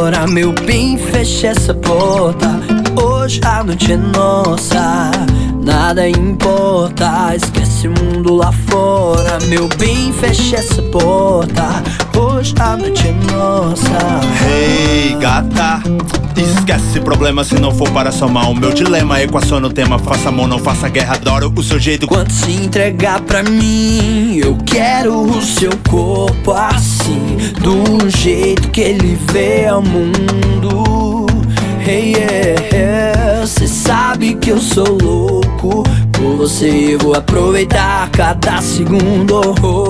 fora. Meu bem, fecha essa porta. Hoje a noite é nossa, nada importa, esquece o mundo lá fora. Meu bem, fecha essa porta. Hoje a noite é nossa. Hey, gata, esquece problema se não for para somar. O meu dilema, equação no tema. Faça amor, não faça guerra, adoro o seu jeito. Quando se entregar pra mim, eu quero o seu corpo assim, do jeito que ele vê ao mundo. Hey, yeah, cê sabe que eu sou louco por você, eu vou aproveitar cada segundo.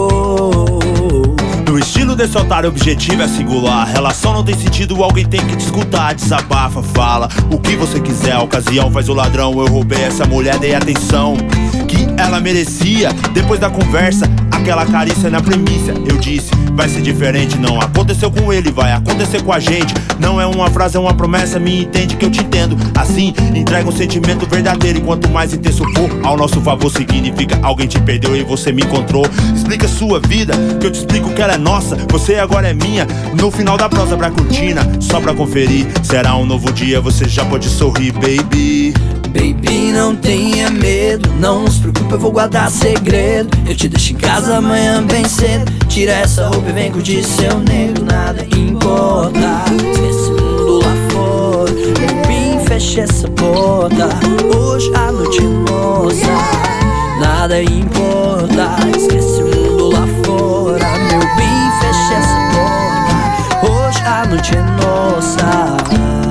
No estilo desse otário, o objetivo é singular. Relação não tem sentido, alguém tem que te escutar. Desabafa, fala o que você quiser. A ocasião faz o ladrão, eu roubei essa mulher, dei atenção que ela merecia. Depois da conversa, aquela carícia na premissa, eu disse, vai ser diferente. Não aconteceu com ele, vai acontecer com a gente. Não é uma frase, é uma promessa, me entende que eu te entendo. Assim, entrega um sentimento verdadeiro. E quanto mais intenso for, ao nosso favor significa alguém te perdeu e você me encontrou. Explica sua vida, que eu te explico que ela é nossa. Você agora é minha, no final da prosa pra cortina, só pra conferir. Será um novo dia, você já pode sorrir, baby. Baby, não tenha medo, não se preocupe, eu vou guardar segredo. Eu te deixo em casa amanhã bem cedo. Tira essa roupa e vem curtir seu nego, nada importa, esquece o mundo lá fora. Baby, fecha essa porta. Hoje a noite é nossa, nada importa, esquece o mundo lá fora. Meu bem, fecha essa porta. Hoje a noite é nossa.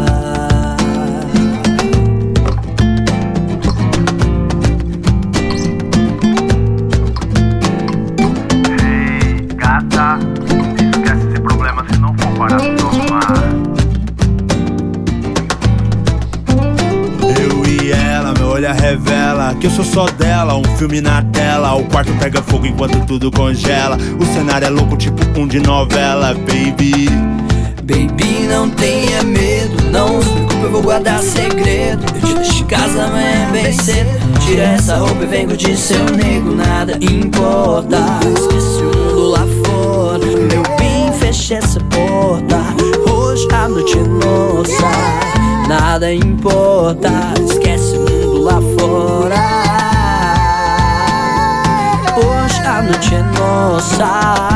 Esquece esse problema se não for para somar. Eu e ela, meu olhar revela que eu sou só dela. Um filme na tela, o quarto pega fogo enquanto tudo congela. O cenário é louco, tipo um de novela, baby. Baby, não tenha medo, não se preocupe, eu vou guardar segredo. Eu te deixo em casa amanhã bem cedo. Tira essa roupa e vem curtir seu nego, nada importa, esquece o mundo lá fora. Meu bem, fecha essa porta. Hoje a noite é nossa, nada importa, esquece o mundo lá fora. Hoje a noite é nossa.